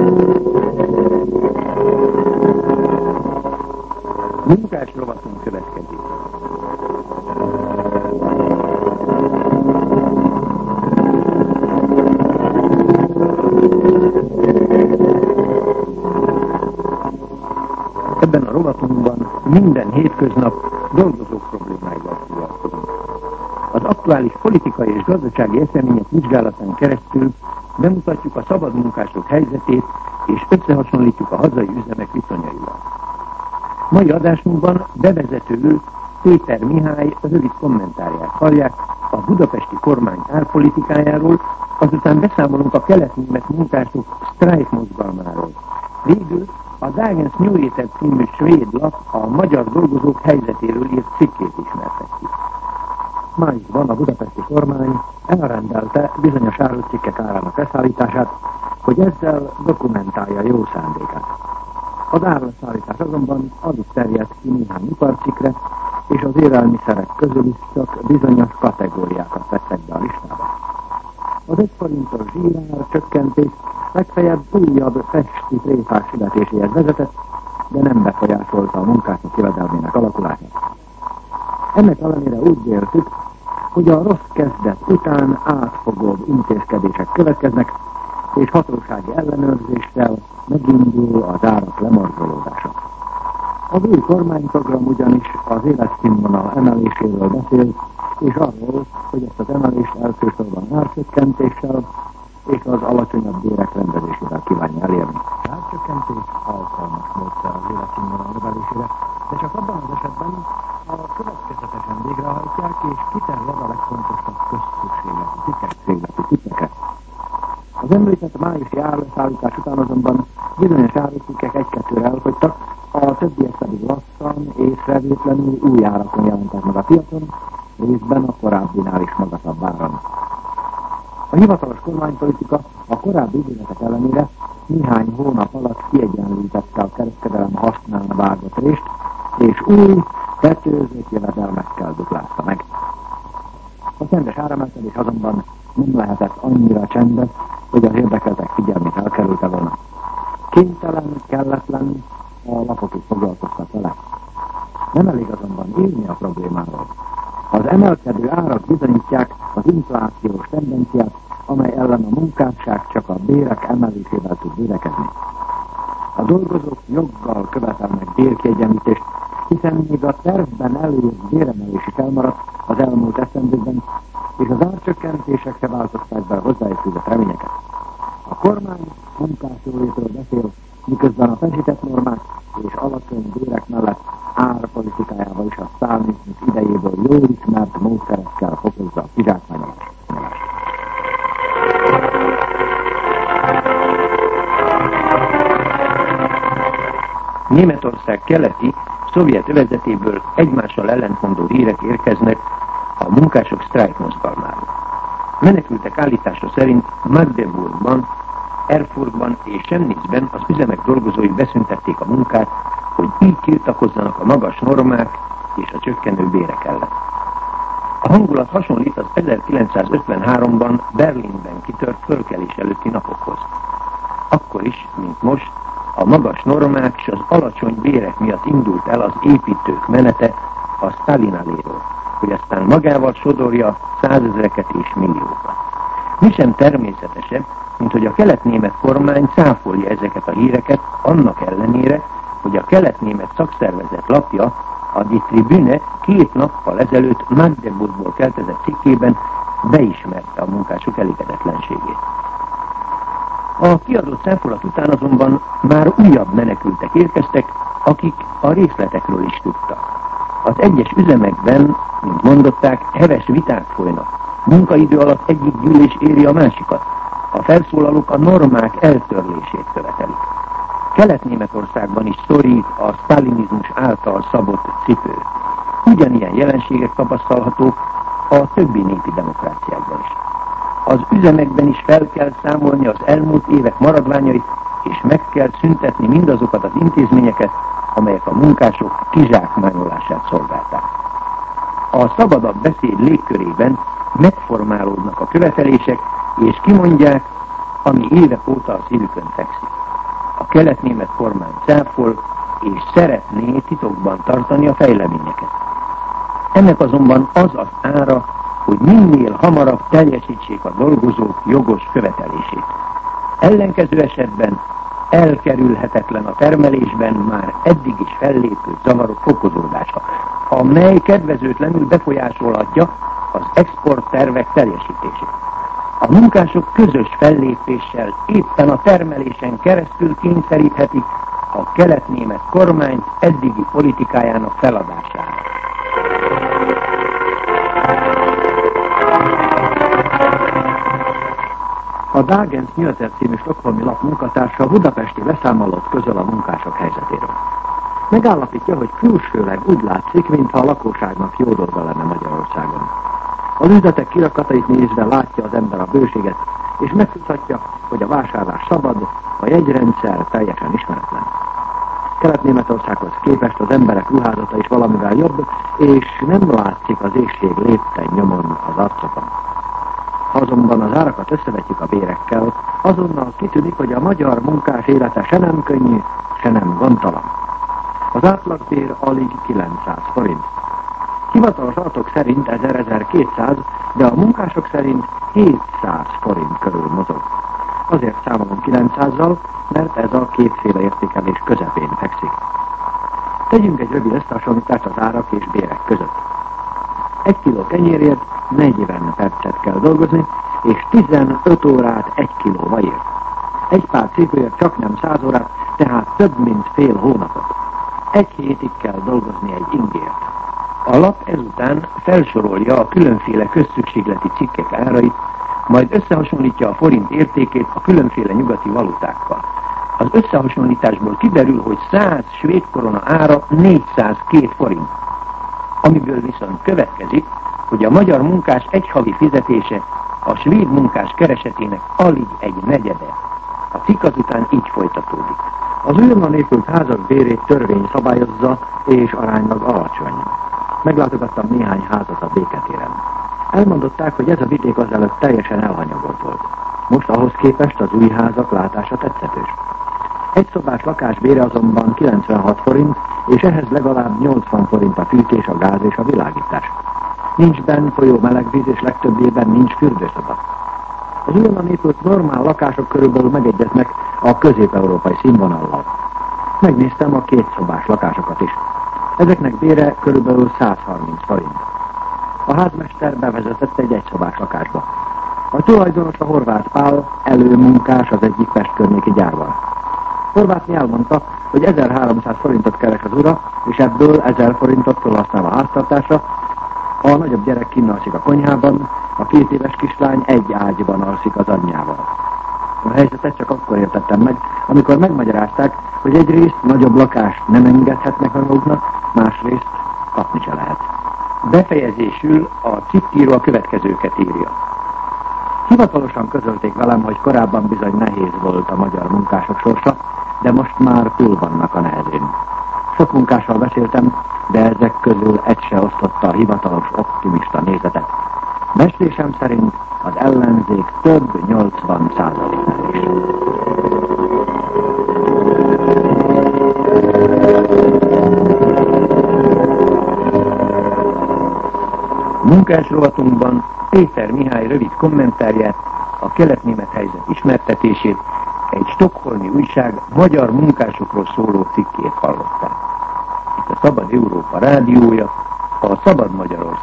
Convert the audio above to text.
Munkás rovatunk következik. Ebben a rovatunkban minden hétköznap dolgozók problémáival foglalkozunk. Az aktuális politikai és gazdasági események vizsgálatán keresztül bemutatjuk a szabad munkások helyzetét és összehasonlítjuk a hazai üzemek viszonyaival. Mai adásunkban bevezetőül Péter Mihály rövid kommentárját hallják a budapesti kormány árpolitikájáról, azután beszámolunk a kelet-német munkások sztrájkmozgalmáról. Végül a Dagens Nyheter című svéd lap a magyar dolgozók helyzetéről írt cikkét ismertetjük. Májusban a budapesti kormány elrendelte bizonyos árucikkek árának leszállítását, hogy ezzel dokumentálja jó szándékát. Az áruszállítás azonban alig terjedt ki néhány iparcikkre, és az élelmiszerek közül is csak bizonyos kategóriákat vettek be a listába. Az 1 forintos zsírár csökkentés legfeljebb újabb pesti tréfák születéséhez vezetett, de nem befolyásolta a munkások jövedelmének alakulását. Ennek ellenére úgy véltük, hogy a rossz kezdet után átfogóbb intézkedések következnek, és hatósági ellenőrzéssel megindul az árak lemorzsolódása. Az új kormányprogram ugyanis az életszínvonal emeléséről beszél, és arról, hogy ezt az emelést elsősorban árcsökkentéssel és az alacsonyabb bérek rendezésével kívánja elérni. Az árcsökkentés alkalmas módszer az életszínvonal növelésére, de csak abban az esetben, ha következetesen végrehajtják és kiterjed a legfontosabb közszükségletű cikkekre. Az említett májusi árleszállítás után azonban bizonyos árucikkek egy-kettőre elfogytak, a többiek pedig lassan, észrevétlenül új árakon jelentek meg a piacon, részben a korábbinál is magasabb áron. A hivatalos kormánypolitika a korábbi ígéretek ellenére néhány hónap alatt kiegyenlítette a kereskedelem hasznán vágott részt, és új, tetőzött jövedelmekkel duplázta meg. A csendes áremelkedés azonban nem lehetett annyira csendes, hogy az érdekeltek figyelmét elkerülte volna. Kénytelen, kelletlen, a lapok is foglalkoztak vele. Nem elég azonban írni a problémáról. Az emelkedő árak bizonyítják az inflációs tendenciát, amely ellen a munkásság csak a bérek emelésével tud védekezni. A dolgozók joggal követelnek bérkiegyenlítést, hiszen még a tervben előírt béremelés is elmaradt az elmúlt esztendőkben, és az árcsökkentések se változták be a hozzájuk fűzött reményeket. A kormány munkásjólétről beszél, miközben a feszített normák és alacsony bérek mellett árpolitikájával is a sztálinizmus idejéből jól ismert módszerekkel fokozza a kizsákmányolást. Németország keleti, szovjet övezetéből egymással ellentmondó hírek érkeznek a munkások sztrájkmozgalmáról. Menekültek állítása szerint Magdeburgban, Erfurtban és Chemnitzben az üzemek dolgozói beszüntették a munkát, hogy így tiltakozzanak a magas normák és a csökkenő bérek ellen. A hangulat hasonlít az 1953-ban Berlinben kitört fölkelés előtti napokhoz. Akkor is, mint most, a magas normák és az alacsony bérek miatt indult el az építők menete a Sztálin alléról, hogy aztán magával sodorja százezreket és milliókat. Mi sem természetesebb, mint hogy a kelet-német kormány cáfolja ezeket a híreket, annak ellenére, hogy a kelet-német szakszervezet lapja, a Die Tribüne 2 nappal ezelőtt Magdeburgból keltezett cikkében beismerte a munkások elégedetlenségét. A kiadott cáfolat után azonban már újabb menekültek érkeztek, akik a részletekről is tudtak. Az egyes üzemekben, mint mondották, heves viták folynak. Munkaidő alatt egyik gyűlés éri a másikat. A felszólalók a normák eltörlését követelik. Kelet-Németországban is szorít a sztálinizmus által szabott cipő. Ugyanilyen jelenségek tapasztalhatók a többi népi demokráciákban is. Az üzemekben is fel kell számolni az elmúlt évek maradványait, és meg kell szüntetni mindazokat az intézményeket, amelyek a munkások kizsákmányolását szolgálták. A szabadabb beszéd légkörében megformálódnak a követelések, és kimondják, ami évek óta a szívükön fekszik. A kelet-német kormány cáfol, és szeretné titokban tartani a fejleményeket. Ennek azonban az az ára, hogy minél hamarabb teljesítsék a dolgozók jogos követelését. Ellenkező esetben elkerülhetetlen a termelésben már eddig is fellépő zavarok fokozódása, amely kedvezőtlenül befolyásolhatja az exporttervek teljesítését. A munkások közös fellépéssel éppen a termelésen keresztül kényszeríthetik a kelet-német kormány eddigi politikájának feladására. A Dagens Nyheter című stockholmi lap munkatársa a budapesti beszámolót közöl a munkások helyzetéről. Megállapítja, hogy külsőleg úgy látszik, mintha a lakosságnak jó dolga lenne Magyarországon. Az üzletek kirakatait nézve látja az ember a bőséget, és megtudhatja, hogy a vásárlás szabad, a jegyrendszer teljesen ismeretlen. Kelet-Németországhoz képest az emberek ruházata is valamivel jobb, és nem látszik az éhség lépten nyomon az arcokon. Ha azonban az árakat összevetjük a bérekkel, azonnal kitűnik, hogy a magyar munkás élete se nem könnyű, se nem gondtalan. Az átlagbér alig 900 forint. Hivatalos adatok szerint 1000-1200, de a munkások szerint 700 forint körül mozog. Azért számolom 900-zal, mert ez a kétféle értékelés közepén fekszik. Tegyünk egy rövid összehasonlítást az árak és bérek között. 1 kiló kenyérért 40 percet kell dolgozni, és 15 órát 1 kilóba ér. Egy pár cipőért csak nem 100 órát, tehát több mint fél hónapot. 1 hétig kell dolgozni egy ingért. A lap ezután felsorolja a különféle közszükségleti cikkek árait, majd összehasonlítja a forint értékét a különféle nyugati valutákkal. Az összehasonlításból kiderül, hogy 100 svéd korona ára 402 forint, amiből viszont következik, hogy a magyar munkás egy havi fizetése a svéd munkás keresetének alig egy negyede. A cikk azután így folytatódik. Az újonnan épült házak bérét törvény szabályozza, és aránylag alacsony. Meglátogattam néhány házat a Béketéren. Elmondották, hogy ez a vidék azelőtt teljesen elhanyagolt volt. Most ahhoz képest az új házak látása tetszetős. Egy szobás lakás bére azonban 96 forint, és ehhez legalább 80 forint a fűtés, a gáz és a világítás. Nincs benn folyó melegvíz, és legtöbbében nincs fürdőszoba. Az újonnan épült normál lakások körülbelül megegyeznek a közép-európai színvonallal. Megnéztem a 2 szobás lakásokat is. Ezeknek bére körülbelül 130 forint. A házmester bevezetett egy egyszobás lakásba. A tulajdonos a Horváth Pál, előmunkás az egyik Pest környéki gyárban. Horváthnyi elmondta, hogy 1300 forintot keres az ura, és ebből 1000 forintot felhasznál a háztartásra. A nagyobb gyerek kinn alszik a konyhában, a 2 éves kislány egy ágyban alszik az anyjával. A helyzetet csak akkor értettem meg, amikor megmagyarázták, hogy egyrészt nagyobb lakást nem engedhetnek maguknak, másrészt kapni se lehet. Befejezésül a cikkíró a következőket írja. Hivatalosan közölték velem, hogy korábban bizony nehéz volt a magyar munkások sorsa, de most már túl vannak a nehezén. Sok munkással beszéltem, de ezek közül egy se osztotta a hivatalos optimista nézetet. Becslésem szerint az ellenzék több 80%-nál is. Munkásrovatunkban Péter Mihály rövid kommentárját, a kelet-német helyzet ismertetését, egy stockholmi újság magyar munkásokról szóló cikkét hallották. Itt a Szabad Európa rádiója, a Szabad Magyarország